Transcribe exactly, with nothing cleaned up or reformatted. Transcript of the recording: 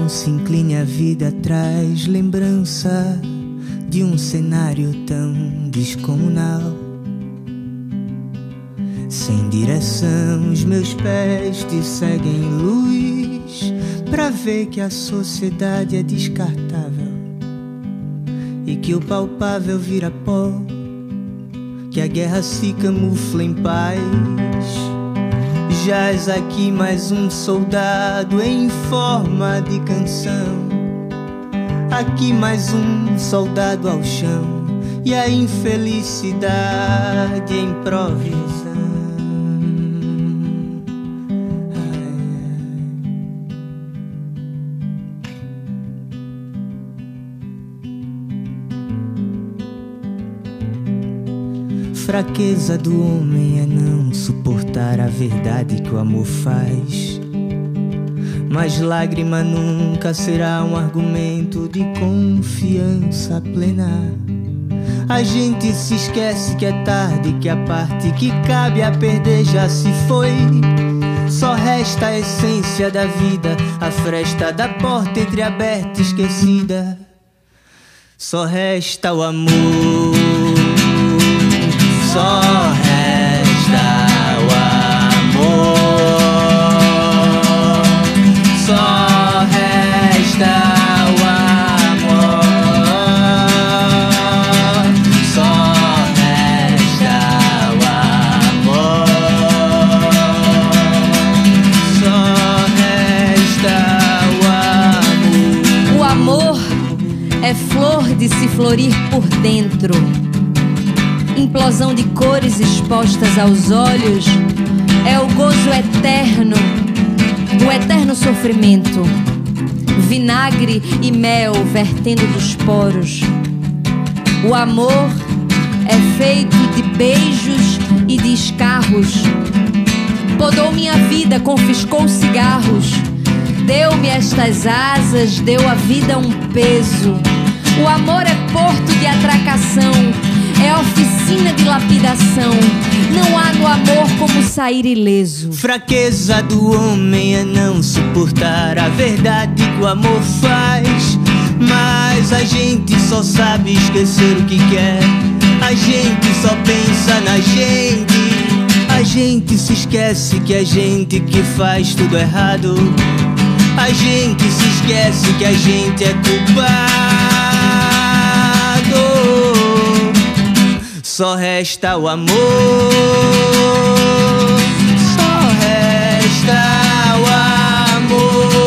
não se incline a vida atrás, lembrança de um cenário tão descomunal. Sem direção, os meus pés te seguem luz, pra ver que a sociedade é descartável e que o palpável vira pó, que a guerra se camufla em paz. Jaz aqui mais um soldado em forma de canção, aqui mais um soldado ao chão, e a infelicidade em improvisação. Fraqueza do homem é não suportar a verdade que o amor faz, mas lágrima nunca será um argumento de confiança plena. A gente se esquece que é tarde, que a parte que cabe a perder já se foi. Só resta a essência da vida, a fresta da porta entreaberta e esquecida. Só resta o amor, só resta o amor, só resta o amor, só resta o amor, só resta o amor. O amor é flor de se florir por dentro, implosão de cores expostas aos olhos, é o gozo eterno do eterno sofrimento, vinagre e mel vertendo dos poros. O amor é feito de beijos e de escarros, podou minha vida, confiscou cigarros, deu-me estas asas, deu à vida um peso. O amor é porto de atracação, é oficina de lapidação. Não há no amor como sair ileso. Fraqueza do homem é não suportar a verdade que o amor faz, mas a gente só sabe esquecer o que quer. A gente só pensa na gente. A gente se esquece que a gente que faz tudo errado. A gente se esquece que a gente é culpado. Só resta o amor, só resta o amor.